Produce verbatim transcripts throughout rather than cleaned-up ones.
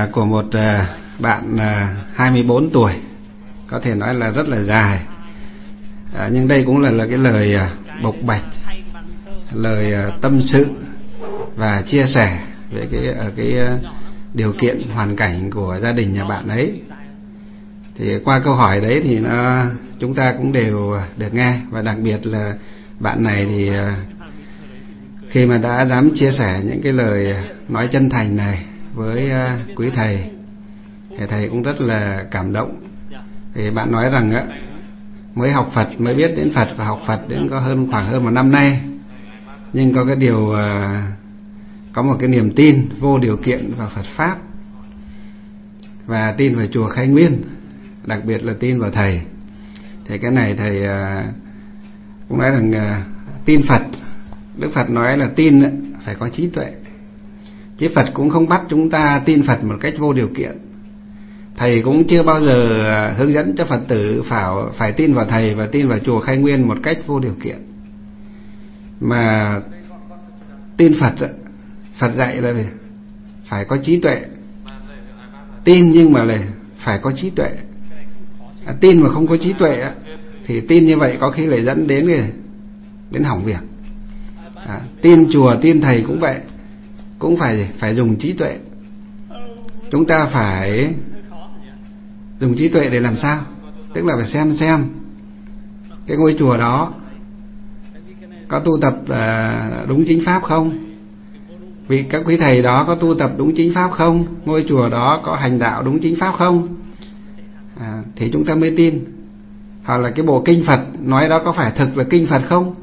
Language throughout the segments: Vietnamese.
à, của một à, bạn à, hai mươi bốn tuổi, có thể nói là rất là dài, à, nhưng đây cũng là, là cái lời à, bộc bạch, lời à, tâm sự và chia sẻ về cái ở cái à, điều kiện hoàn cảnh của gia đình nhà bạn ấy. Thì qua câu hỏi đấy thì nó, chúng ta cũng đều được nghe, và đặc biệt là bạn này thì à, khi mà đã dám chia sẻ những cái lời nói chân thành này với uh, quý thầy, thì thầy cũng rất là cảm động. Thì bạn nói rằng á, mới học Phật, mới biết đến Phật và học Phật đến có hơn khoảng hơn một năm nay, nhưng có cái điều uh, có một cái niềm tin vô điều kiện vào Phật pháp, và tin vào chùa Khai Nguyên, đặc biệt là tin vào thầy. Thì cái này thầy uh, cũng nói rằng uh, tin Phật, Đức Phật nói là tin ấy, phải có trí tuệ, chứ Phật cũng không bắt chúng ta tin Phật một cách vô điều kiện. Thầy cũng chưa bao giờ hướng dẫn cho Phật tử phải, phải tin vào thầy và tin vào chùa Khai Nguyên một cách vô điều kiện. Mà tin Phật, Phật dạy là phải có trí tuệ. Tin nhưng mà là phải có trí tuệ. À, tin mà không có trí tuệ thì tin như vậy có khi lại dẫn đến đến hỏng việc. À, tin chùa, tin thầy cũng vậy, cũng phải phải dùng trí tuệ. Chúng ta phải dùng trí tuệ để làm sao? Tức là phải xem xem cái ngôi chùa đó có tu tập uh, đúng chính pháp không? Vì các quý thầy đó có tu tập đúng chính pháp không? Ngôi chùa đó có hành đạo đúng chính pháp không? À, thì chúng ta mới tin. Hoặc là cái bộ kinh Phật nói đó có phải thực là kinh Phật không?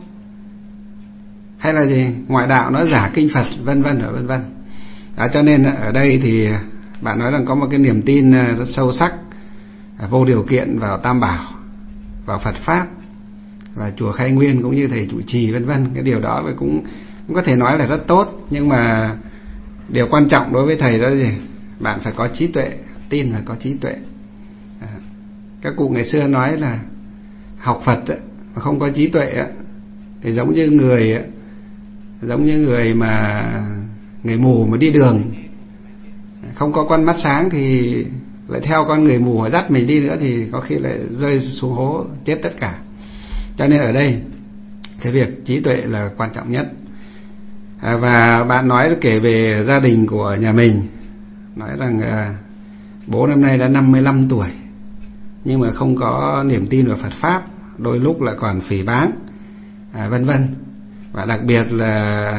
Hay là gì? Ngoại đạo nó giả kinh Phật, vân vân và vân vân. Đó, cho nên ở đây thì bạn nói rằng có một cái niềm tin rất sâu sắc, vô điều kiện vào Tam Bảo, vào Phật pháp và chùa Khai Nguyên cũng như thầy trụ trì vân vân. Cái điều đó cũng, cũng có thể nói là rất tốt, nhưng mà điều quan trọng đối với thầy đó là gì? Bạn phải có trí tuệ, tin phải có trí tuệ. À, các cụ ngày xưa nói là học Phật ấy, mà không có trí tuệ ấy, thì giống như người ấy, giống như người mà người mù mà đi đường, không có con mắt sáng thì lại theo con người mù mà dắt mình đi nữa thì có khi lại rơi xuống hố chết tất cả. Cho nên ở đây cái việc trí tuệ là quan trọng nhất. À, và bạn nói kể về gia đình của nhà mình, nói rằng à, bố năm nay đã năm mươi lăm tuổi nhưng mà không có niềm tin vào Phật pháp, đôi lúc là còn phỉ báng, à, vân vân. Và đặc biệt là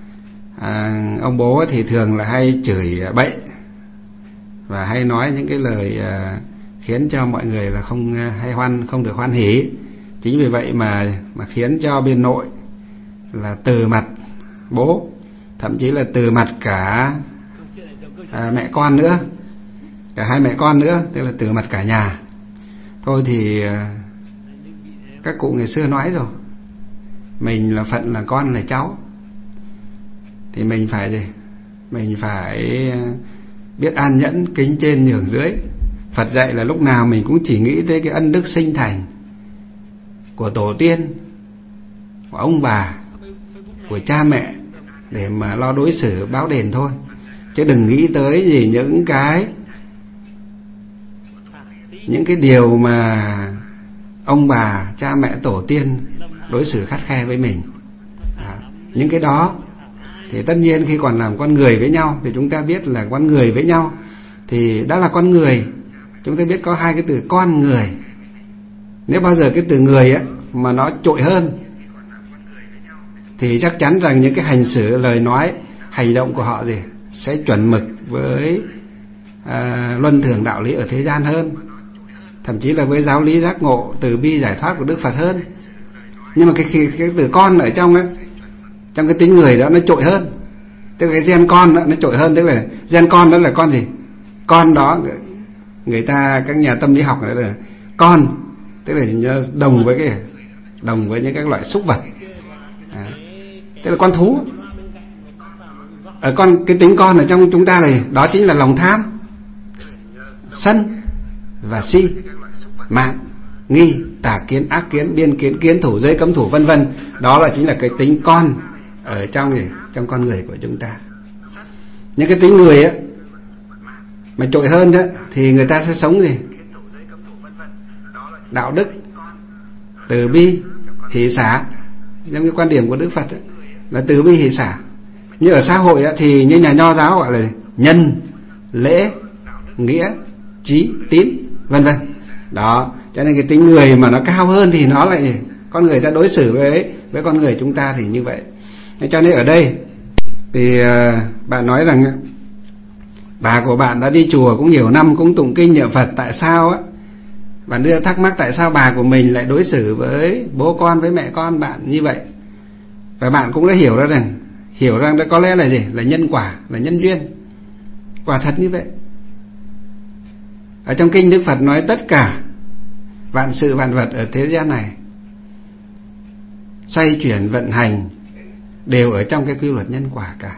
à, ông bố thì thường là hay chửi bậy và hay nói những cái lời à, khiến cho mọi người là không hay hoan, không được hoan hỉ. Chính vì vậy mà mà khiến cho bên nội là từ mặt bố, thậm chí là từ mặt cả à, mẹ con nữa, cả hai mẹ con nữa, tức là từ mặt cả nhà. Thôi thì à, các cụ ngày xưa nói rồi, mình là phận là con là cháu, thì mình phải gì? Mình phải biết an nhẫn, kính trên nhường dưới. Phật dạy là lúc nào mình cũng chỉ nghĩ tới cái ân đức sinh thành của tổ tiên, của ông bà, của cha mẹ để mà lo đối xử báo đền thôi, chứ đừng nghĩ tới gì những cái những cái điều mà ông bà, cha mẹ, tổ tiên đối xử khắt khe với mình. À, những cái đó thì tất nhiên khi còn làm con người với nhau thì chúng ta biết là con người với nhau thì đã là con người. Chúng ta biết có hai cái từ con người. Nếu bao giờ cái từ người ấy mà nó trội hơn thì chắc chắn rằng những cái hành xử, lời nói, hành động của họ gì sẽ chuẩn mực với à, luân thường đạo lý ở thế gian hơn, thậm chí là với giáo lý giác ngộ từ bi giải thoát của Đức Phật hơn. Nhưng mà cái, cái, cái từ con ở trong ấy, trong cái tính người đó nó trội hơn, tức là cái gen con đó, nó trội hơn. Tức là gen con đó là con gì? Con đó người ta, các nhà tâm lý học nói là con, tức là đồng với cái đồng với những các loại súc vật, à, tức là con thú. Ở con, cái tính con ở trong chúng ta này, đó chính là lòng tham, sân và si, mạng, nghi, tà kiến, ác kiến, biên kiến, kiến thủ, giới cấm thủ, vân vân. Đó là chính là cái tính con ở trong gì? Trong con người của chúng ta. Những cái tính người ấy Mà trội hơn đó thì người ta sẽ sống gì? Đạo đức, từ bi, hỷ xả. Giống như quan điểm của Đức Phật ấy, là từ bi hỷ xả. Như ở xã hội ấy, thì như nhà Nho giáo gọi là nhân, lễ, nghĩa, trí, tín, vân vân. Đó, cho nên cái tính người mà nó cao hơn thì nó lại con người ta đối xử với với con người chúng ta thì như vậy. Cho nên ở đây thì uh, bạn nói rằng bà của bạn đã đi chùa cũng nhiều năm, cũng tụng kinh niệm Phật, tại sao á? Bạn đưa thắc mắc tại sao bà của mình lại đối xử với bố con, với mẹ con bạn như vậy. Và bạn cũng đã hiểu ra rằng hiểu rằng đó có lẽ là gì? Là nhân quả, là nhân duyên. Quả thật như vậy. Ở trong kinh Đức Phật nói tất cả vạn sự vạn vật ở thế gian này xoay chuyển vận hành đều ở trong cái quy luật nhân quả cả.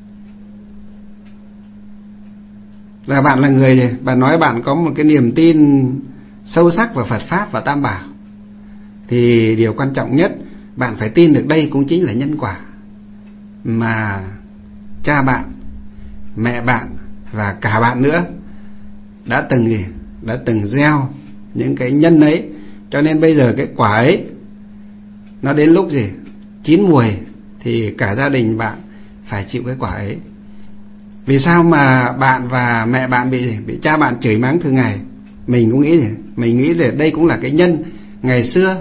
Và bạn là người gì? Bạn nói bạn có một cái niềm tin sâu sắc vào Phật Pháp và Tam Bảo, thì điều quan trọng nhất bạn phải tin được đây cũng chính là nhân quả mà cha bạn, mẹ bạn và cả bạn nữa đã từng gì? Đã từng gieo những cái nhân ấy. Cho nên bây giờ cái quả ấy nó đến lúc gì? Chín mùi thì cả gia đình bạn phải chịu cái quả ấy. Vì sao mà bạn và mẹ bạn bị gì? Bị cha bạn chửi mắng thường ngày? Mình cũng nghĩ gì? Mình nghĩ là đây cũng là cái nhân ngày xưa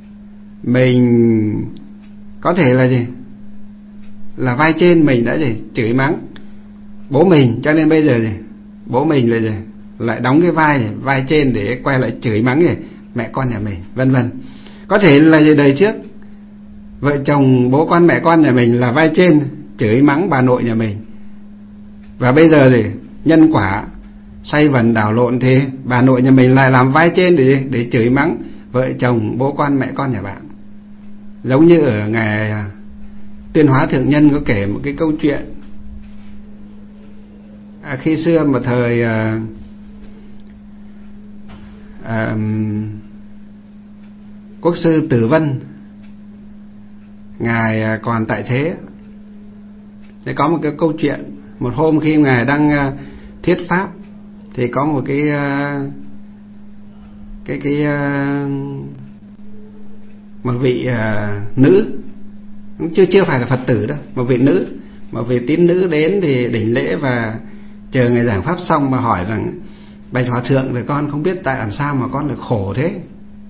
mình có thể là gì? Là vai trên mình đã gì? Chửi mắng bố mình, cho nên bây giờ gì? Bố mình là gì? Lại đóng cái vai này, vai trên để quay lại chửi mắng gì? Mẹ con nhà mình, vân vân. Có thể là gì? Đời trước vợ chồng bố con mẹ con nhà mình là vai trên chửi mắng bà nội nhà mình, và bây giờ gì? Nhân quả xoay vần đảo lộn thì bà nội nhà mình lại làm vai trên để để chửi mắng vợ chồng bố con mẹ con nhà bạn. Giống như ở ngày Tuyên Hóa Thượng Nhân có kể một cái câu chuyện à, khi xưa một thời à, à, Quốc sư Tử Vân ngài còn tại thế, thì có một cái câu chuyện. Một hôm khi ngài đang thuyết pháp thì có một cái cái cái một vị nữ, cũng chưa chưa phải là Phật tử đâu, một vị nữ, một vị tín nữ đến thì đảnh lễ và chờ ngài giảng pháp xong mà hỏi rằng: bạch hòa thượng, thì con không biết tại làm sao mà con được khổ thế.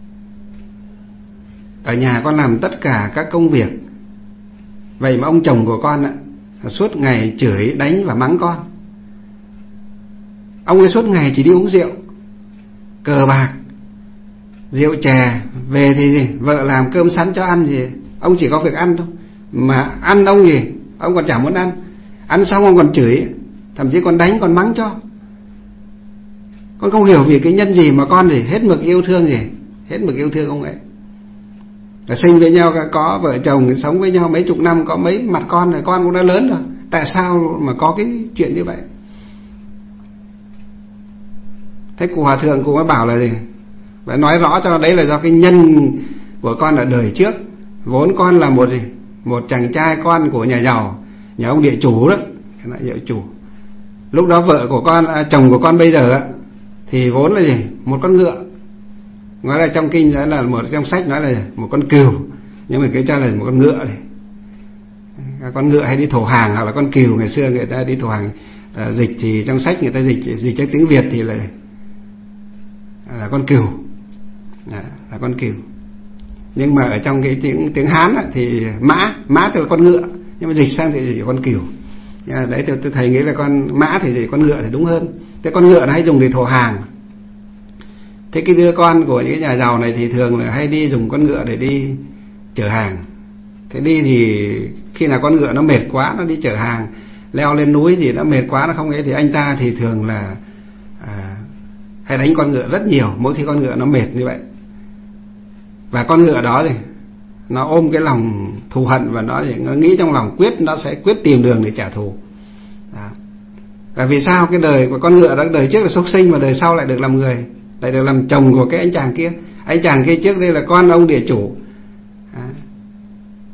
Ở nhà con làm tất cả các công việc, vậy mà ông chồng của con ạ, suốt ngày chửi đánh và mắng con. Ông ấy suốt ngày chỉ đi uống rượu, cờ bạc, rượu chè, về thì gì? Vợ làm cơm sắn cho ăn gì, ông chỉ có việc ăn thôi. Mà ăn ông gì? Ông còn chả muốn ăn. Ăn xong ông còn chửi, thậm chí còn đánh, còn mắng cho. Con không hiểu vì cái nhân gì mà con thì hết mực yêu thương gì, hết mực yêu thương ông ấy. Là sinh với nhau, có vợ chồng sống với nhau mấy chục năm, có mấy mặt con rồi, con cũng đã lớn rồi, tại sao mà có cái chuyện như vậy? Thế cụ hòa thượng cũng mới bảo là gì? Và nói rõ cho đấy là do cái nhân của con ở đời trước. Vốn con là một gì? Một chàng trai con của nhà giàu, nhà ông địa chủ đó, cái này địa chủ. Lúc đó vợ của con, à, chồng của con bây giờ thì vốn là gì? Một con ngựa. Nói là trong kinh nói là một trong sách nói là một con cừu, nhưng mà cái cho là một con ngựa này. Con ngựa hay đi thổ hàng, hoặc là con cừu ngày xưa người ta đi thổ hàng, à, dịch thì trong sách người ta dịch dịch cho tiếng Việt thì là là con cừu, là, là con cừu. Nhưng mà ở trong cái tiếng tiếng Hán á, thì mã mã tức là con ngựa, nhưng mà dịch sang thì chỉ con cừu. Đấy thì tôi thầy nghĩ là con mã thì chỉ con ngựa thì đúng hơn. Thế con ngựa nó hay dùng để thổ hàng. Thế cái đứa con của những nhà giàu này thì thường là hay đi dùng con ngựa để đi chở hàng. Thế đi thì khi nào con ngựa nó mệt quá, nó đi chở hàng, leo lên núi gì nó mệt quá, nó không ấy, thì anh ta thì thường là à, hay đánh con ngựa rất nhiều mỗi khi con ngựa nó mệt như vậy. Và con ngựa đó thì nó ôm cái lòng thù hận, và nó, nó nghĩ trong lòng quyết nó sẽ quyết tìm đường để trả thù. Đó. Và vì sao cái đời của con ngựa đó, đời trước là súc sinh mà đời sau lại được làm người, lại được làm chồng của cái anh chàng kia. Anh chàng kia trước đây là con ông địa chủ, à,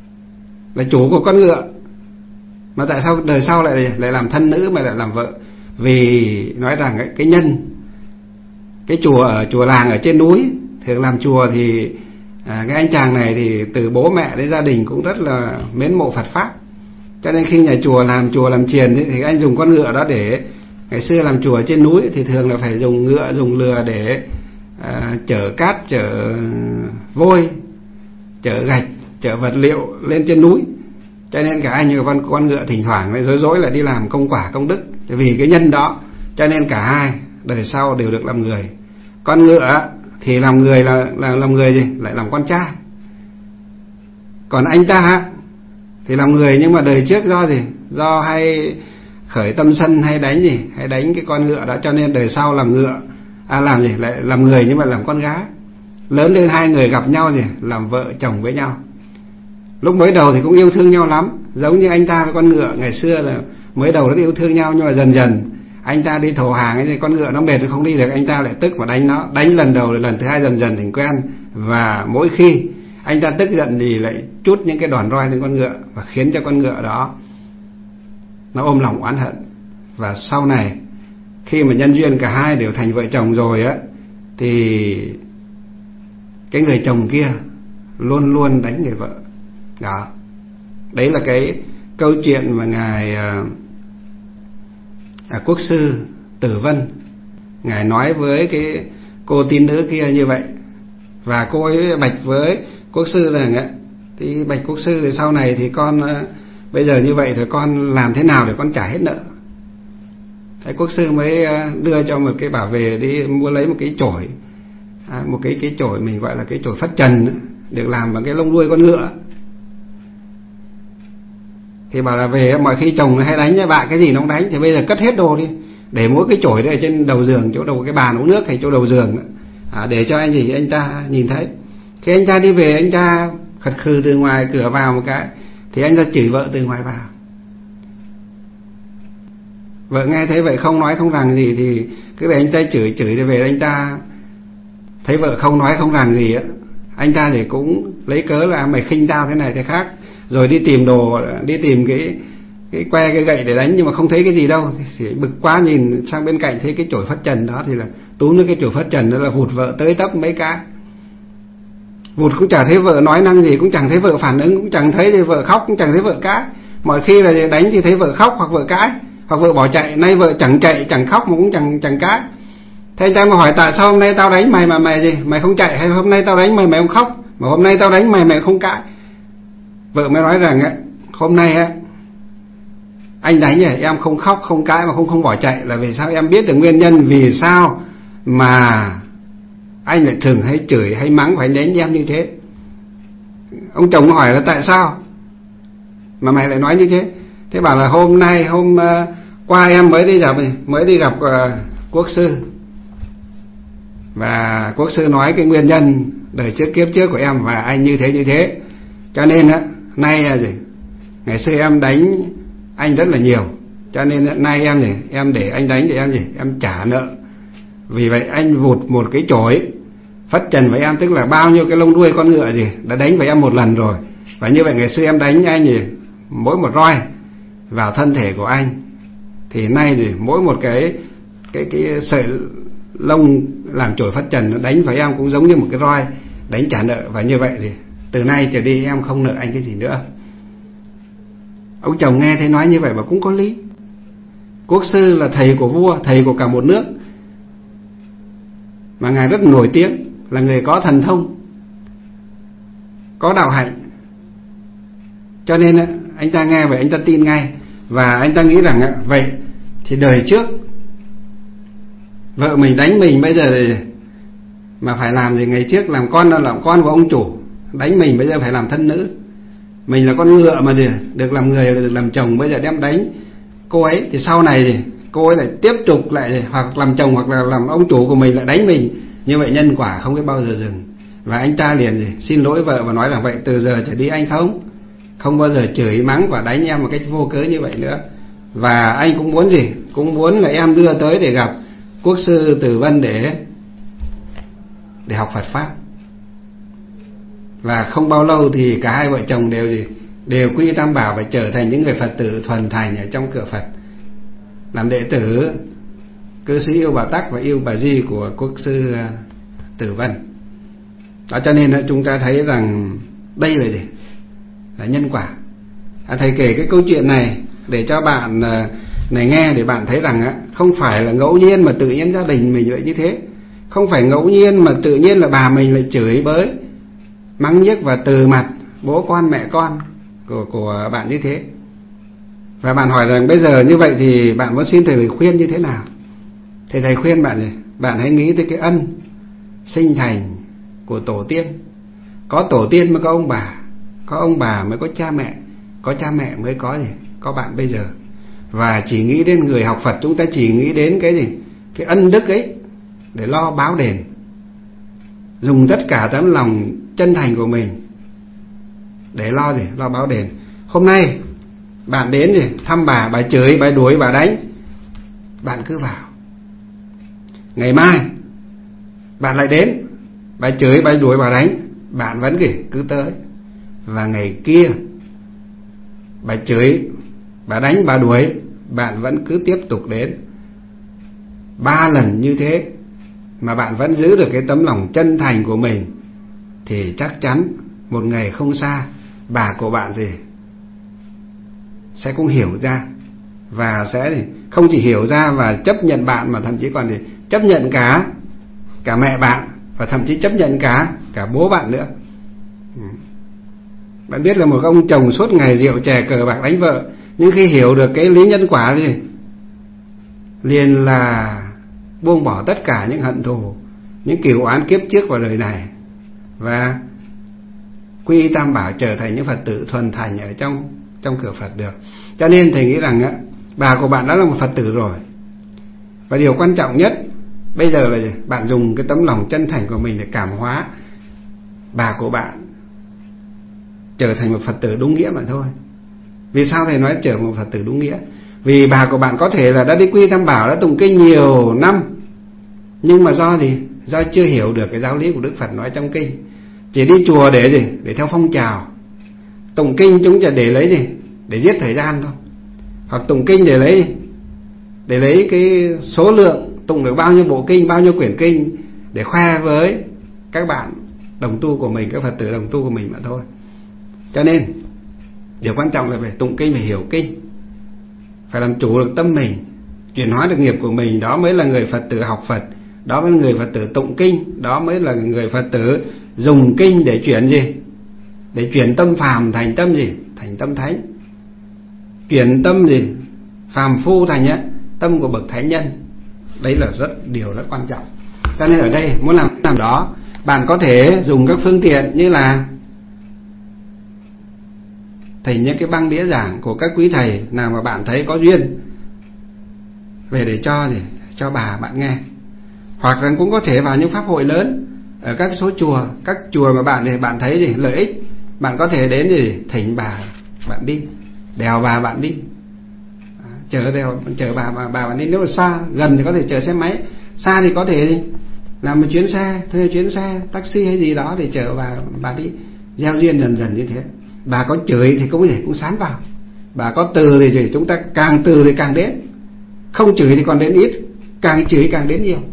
là chủ của con ngựa, mà tại sao đời sau lại lại làm thân nữ mà lại làm vợ? Vì nói rằng cái, cái nhân, cái chùa ở chùa làng ở trên núi, thường làm chùa thì à, cái anh chàng này thì từ bố mẹ đến gia đình cũng rất là mến mộ Phật pháp, cho nên khi nhà chùa làm chùa làm chiền ấy, thì anh dùng con ngựa đó để ngày xưa làm chùa trên núi thì thường là phải dùng ngựa dùng lừa để à, chở cát, chở vôi, chở gạch, chở vật liệu lên trên núi. Cho nên cả anh và con con ngựa thỉnh thoảng lại rối rối lại đi làm công quả công đức. Vì cái nhân đó cho nên cả hai đời sau đều được làm người. Con ngựa thì làm người là, là làm người gì? Lại làm con trai. Còn anh ta thì làm người nhưng mà đời trước do gì? Do hay khởi tâm sân hay đánh gì? Hay đánh cái con ngựa đó, cho nên đời sau làm ngựa, à làm gì? Lại làm người nhưng mà làm con gái. Lớn lên hai người gặp nhau gì? Làm vợ chồng với nhau. Lúc mới đầu thì cũng yêu thương nhau lắm, giống như anh ta với con ngựa ngày xưa là mới đầu rất yêu thương nhau, nhưng mà dần dần anh ta đi thổ hàng ấy thì con ngựa nó mệt nó không đi được, anh ta lại tức và đánh nó, đánh lần đầu lần thứ hai dần dần thành quen, và mỗi khi anh ta tức giận thì lại trút những cái đòn roi lên con ngựa và khiến cho con ngựa đó nó ôm lòng oán hận. Và sau này khi mà nhân duyên cả hai đều thành vợ chồng rồi á, thì cái người chồng kia luôn luôn đánh người vợ đó. Đấy là cái câu chuyện mà ngài à, à, quốc sư Tử Vân ngài nói với cái cô tín nữ kia như vậy. Và cô ấy bạch với quốc sư là thì bạch quốc sư thì sau này thì con à, bây giờ như vậy thì con làm thế nào để con trả hết nợ. Thế quốc sư mới à, đưa cho một cái bảo về đi mua lấy một cái chổi, à, một cái cái chổi mình gọi là cái chổi phất trần, được làm bằng cái lông đuôi con ngựa. Thì bảo là về mọi khi chồng hay đánh với bạn cái gì nó cũng đánh, thì bây giờ cất hết đồ đi, để mỗi cái chổi đấy ở trên đầu giường, chỗ đầu cái bàn uống nước hay chỗ đầu giường, à, để cho anh gì anh ta nhìn thấy. Khi anh ta đi về, anh ta khật khừ từ ngoài cửa vào một cái, thì anh ta chửi vợ từ ngoài vào. Vợ nghe thấy vậy không nói không rằng gì, thì cứ để anh ta chửi chửi thì về anh ta thấy vợ không nói không rằng gì á, anh ta thì cũng lấy cớ là mày khinh tao thế này thế khác, rồi đi tìm đồ, đi tìm cái cái que cái gậy để đánh, nhưng mà không thấy cái gì đâu, thì bực quá nhìn sang bên cạnh thấy cái chổi phất trần đó, thì là túm lấy cái chổi phất trần đó là hụt vợ tới tấp mấy cái. Vụt cũng chẳng thấy vợ nói năng gì, cũng chẳng thấy vợ phản ứng, cũng chẳng thấy thì vợ khóc, cũng chẳng thấy vợ cãi. Mọi khi là đánh thì thấy vợ khóc hoặc vợ cãi hoặc vợ bỏ chạy, nay vợ chẳng chạy chẳng khóc mà cũng chẳng chẳng cãi. Thế anh ta mà hỏi tại sao hôm nay tao đánh mày mà mày gì mày không chạy, hay hôm nay tao đánh mày mày không khóc, mà hôm nay tao đánh mày mày không cãi. Vợ mới nói rằng á, hôm nay á anh đánh vậy em không khóc không cãi mà không không bỏ chạy là vì sao, em biết được nguyên nhân vì sao mà anh lại thường hay chửi hay mắng phải đánh em như thế. Ông chồng hỏi là tại sao mà mày lại nói như thế. Thế bảo là hôm nay hôm uh, qua em mới đi gặp mới đi gặp uh, quốc sư, và quốc sư nói cái nguyên nhân đời trước kiếp trước của em và anh như thế như thế, cho nên á nay là gì ngày xưa em đánh anh rất là nhiều, cho nên nay em gì em để anh đánh để em gì em trả nợ. Vì vậy anh vụt một cái chổi phất trần với em, tức là bao nhiêu cái lông đuôi con ngựa gì đã đánh với em một lần rồi, và như vậy ngày xưa em đánh anh gì mỗi một roi vào thân thể của anh, thì nay thì mỗi một cái cái cái sợi lông làm chổi phất trần nó đánh với em cũng giống như một cái roi đánh trả nợ, và như vậy thì từ nay trở đi em không nợ anh cái gì nữa. Ông chồng nghe thấy nói như vậy mà cũng có lý. Quốc sư là thầy của vua, thầy của cả một nước, mà ngài rất nổi tiếng là người có thần thông, có đạo hạnh, cho nên anh ta nghe vậy anh ta tin ngay, và anh ta nghĩ rằng vậy thì đời trước vợ mình đánh mình, bây giờ mà phải làm gì, ngày trước làm con là làm con của ông chủ, đánh mình bây giờ phải làm thân nữ. Mình là con ngựa mà được làm người, được làm chồng, bây giờ đem đánh cô ấy, thì sau này thì cô ấy lại tiếp tục lại hoặc làm chồng hoặc là làm ông chủ của mình lại đánh mình. Như vậy nhân quả không biết bao giờ dừng. Và anh ta liền gì xin lỗi vợ và nói rằng vậy từ giờ trở đi anh không không bao giờ chửi mắng và đánh em một cách vô cớ như vậy nữa. Và anh cũng muốn gì cũng muốn là em đưa tới để gặp quốc sư Tử Vân để để học Phật pháp. Và không bao lâu thì cả hai vợ chồng đều gì đều quy tam bảo và trở thành những người Phật tử thuần thành ở trong cửa Phật. làm đệ tử cư sĩ Yêu Bà Tắc và Yêu Bà Di của quốc sư Tử Vân. Đó, cho nên chúng ta thấy rằng đây là gì? Là nhân quả. À, thầy kể cái câu chuyện này để cho bạn này nghe, để bạn thấy rằng á, không phải là ngẫu nhiên mà tự nhiên gia đình mình lại như thế, không phải ngẫu nhiên mà tự nhiên là bà mình lại chửi bới, mắng nhiếc và từ mặt bố con mẹ con của của bạn như thế. Và bạn hỏi rằng bây giờ như vậy thì bạn muốn xin thầy lời khuyên như thế nào? Thì thầy khuyên bạn này, bạn hãy nghĩ tới cái ân sinh thành của tổ tiên. Có tổ tiên mới có ông bà, có ông bà mới có cha mẹ, có cha mẹ mới có gì? Có bạn bây giờ. Và chỉ nghĩ đến người học Phật, chúng ta chỉ nghĩ đến cái gì? Cái ân đức ấy để lo báo đền, dùng tất cả tấm lòng chân thành của mình để lo gì? Lo báo đền. Hôm nay bạn đến gì? Thăm bà, bà chửi, bà đuổi, bà đánh, bạn cứ vào. Ngày mai bạn lại đến, bà chửi, bà đuổi, bà đánh, bạn vẫn kì cứ tới. Và ngày kia bà chửi, bà đánh, bà đuổi, bạn vẫn cứ tiếp tục đến. Ba lần như thế mà bạn vẫn giữ được cái tấm lòng chân thành của mình, thì chắc chắn một ngày không xa, bà của bạn gì sẽ cũng hiểu ra, và sẽ không chỉ hiểu ra và chấp nhận bạn, mà thậm chí còn gì chấp nhận cả cả mẹ bạn, và thậm chí chấp nhận cả cả bố bạn nữa. Bạn biết là một ông chồng suốt ngày rượu chè cờ bạc đánh vợ, nhưng khi hiểu được cái lý nhân quả gì, liền là buông bỏ tất cả những hận thù, những cừu oán kiếp trước vào đời này, và quy y Tam Bảo, trở thành những Phật tử thuần thành ở trong trong cửa Phật được. Cho nên thầy nghĩ rằng á, bà của bạn đã là một Phật tử rồi. Và điều quan trọng nhất bây giờ là gì? Bạn dùng cái tấm lòng chân thành của mình để cảm hóa bà của bạn trở thành một Phật tử đúng nghĩa mà thôi. Vì sao thầy nói trở thành một Phật tử đúng nghĩa? Vì bà của bạn có thể là đã đi quy Tam Bảo, đã tụng kinh nhiều năm, nhưng mà do gì? Do chưa hiểu được cái giáo lý của Đức Phật nói trong kinh. Chỉ đi chùa để gì? Để theo phong trào. Tụng kinh chúng chỉ để lấy gì? Để giết thời gian thôi. Hoặc tụng kinh để lấy gì? Để lấy cái số lượng tụng được bao nhiêu bộ kinh, bao nhiêu quyển kinh, để khoe với các bạn đồng tu của mình, các Phật tử đồng tu của mình mà thôi. Cho nên điều quan trọng là phải tụng kinh, phải hiểu kinh, phải làm chủ được tâm mình, chuyển hóa được nghiệp của mình. Đó mới là người Phật tử học Phật, đó mới là người Phật tử tụng kinh, đó mới là người Phật tử dùng kinh để chuyển gì? Để chuyển tâm phàm thành tâm gì? Thành tâm thánh. Chuyển tâm gì? Phàm phu thành á, tâm của bậc thánh nhân. Đấy là rất điều rất quan trọng. Cho nên ở đây muốn làm làm đó, bạn có thể dùng các phương tiện như là thầy những cái băng đĩa giảng của các quý thầy nào mà bạn thấy có duyên về để cho gì? Cho bà bạn nghe. Hoặc là cũng có thể vào những pháp hội lớn ở các số chùa, các chùa mà bạn thì bạn thấy gì lợi ích, bạn có thể đến để thỉnh bà bạn đi, đèo bà bạn đi, à, chở đèo chở bà bà, bà bạn đi. Nếu mà xa, gần thì có thể chở xe máy, xa thì có thể làm một chuyến xe, thuê chuyến xe taxi hay gì đó để chở bà bà đi. Gieo duyên dần dần như thế. Bà có chửi thì cũng có thể cũng sán vào, bà có từ thì gì, chúng ta càng từ thì càng đến, không chửi thì còn đến ít, càng chửi càng đến nhiều.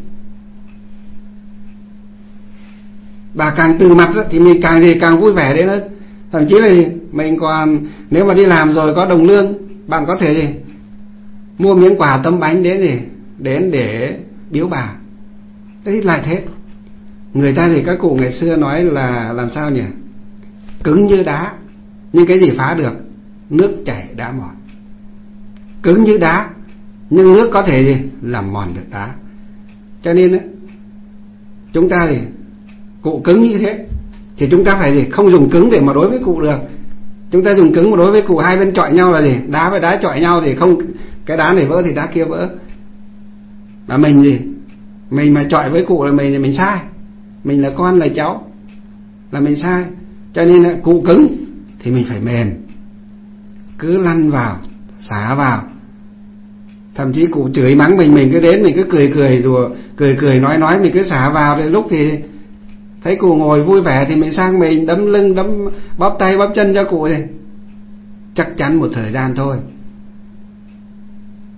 Bà càng từ mặt thì mình càng gì càng vui vẻ đến hơn. Thậm chí là mình còn, nếu mà đi làm rồi có đồng lương, bạn có thể gì mua miếng quà tấm bánh đến gì đến để biếu bà. Đấy là thế. Người ta thì các cụ ngày xưa nói là làm sao nhỉ? Cứng như đá, nhưng cái gì phá được? Nước chảy đá mòn. Cứng như đá, nhưng nước có thể gì làm mòn được đá. Cho nên ấy, chúng ta thì cụ cứng như thế thì chúng ta phải gì không dùng cứng để mà đối với cụ được. Chúng ta dùng cứng mà đối với cụ, hai bên chọi nhau là gì? Đá với đá chọi nhau thì không, cái đá này vỡ thì đá kia vỡ. Mà mình gì mình mà chọi với cụ là mình thì mình sai, mình là con là cháu là mình sai. Cho nên là cụ cứng thì mình phải mềm, cứ lăn vào xả vào. Thậm chí cụ chửi mắng mình, mình cứ đến mình cứ cười cười đùa, cười cười nói nói, mình cứ xả vào. Đến lúc thì thấy cụ ngồi vui vẻ thì mình sang mình đấm lưng, đấm bóp tay bóp chân cho cụ thì chắc chắn một thời gian thôi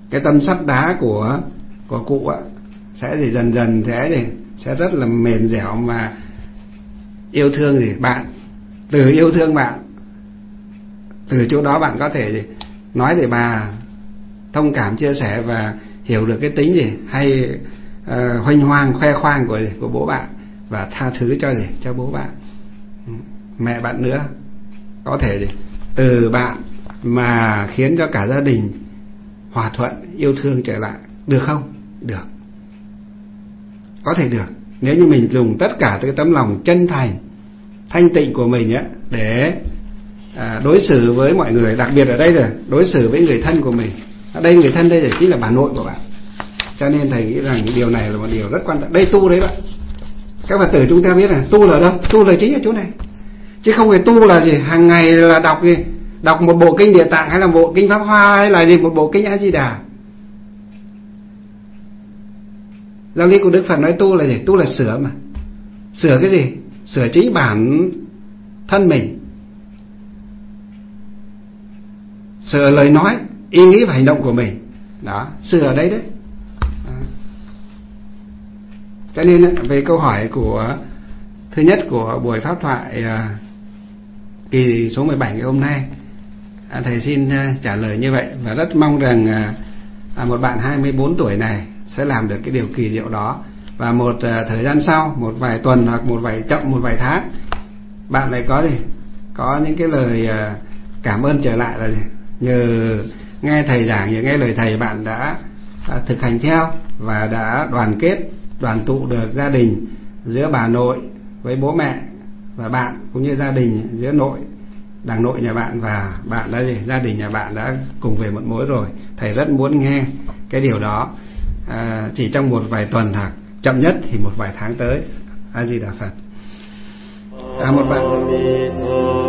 cái tâm sắt đá của của cụ á sẽ gì dần dần thế gì sẽ rất là mềm dẻo mà yêu thương gì bạn. Từ yêu thương bạn, từ chỗ đó bạn có thể gì nói để bà thông cảm chia sẻ và hiểu được cái tính gì hay uh, huênh hoang khoe khoang của của bố bạn và tha thứ cho gì cho bố bạn, mẹ bạn nữa. Có thể gì từ bạn mà khiến cho cả gia đình hòa thuận yêu thương trở lại, được không? Được, có thể được, nếu như mình dùng tất cả cái tấm lòng chân thành thanh tịnh của mình á để à, đối xử với mọi người, đặc biệt ở đây là đối xử với người thân của mình. Ở đây người thân đây là chính là bà nội của bạn. Cho nên thầy nghĩ rằng điều này là một điều rất quan trọng. Đây tu đấy bạn. Các Phật tử chúng ta biết là tu là đâu? Tu là chính ở chỗ này. Chứ không phải tu là gì hàng ngày là đọc gì, đọc một bộ kinh Địa Tạng hay là bộ kinh Pháp Hoa hay là gì một bộ kinh A Di Đà. Giáo lý của Đức Phật nói tu là gì? Tu là sửa mà. Sửa cái gì? Sửa chính bản thân mình, sửa lời nói, ý nghĩ và hành động của mình. Đó, sửa đấy đấy. Đó. Cho nên về câu hỏi của thứ nhất của buổi pháp thoại à, kỳ số mười bảy ngày hôm nay, à, thầy xin à, trả lời như vậy và rất mong rằng à, một bạn hai mươi bốn tuổi này sẽ làm được cái điều kỳ diệu đó. Và một à, thời gian sau, một vài tuần hoặc một vài chậm một vài tháng, bạn lại có gì có những cái lời à, cảm ơn trở lại là gì? Nhờ nghe thầy giảng, nhờ nghe lời thầy, bạn đã à, thực hành theo và đã đoàn kết đoàn tụ được gia đình giữa bà nội với bố mẹ và bạn, cũng như gia đình giữa nội đàng nội nhà bạn và bạn đã gì gia đình nhà bạn đã cùng về một mối rồi. Thầy rất muốn nghe cái điều đó à, chỉ trong một vài tuần hoặc chậm nhất thì một vài tháng tới. A Di Đà Phật. À, một bạn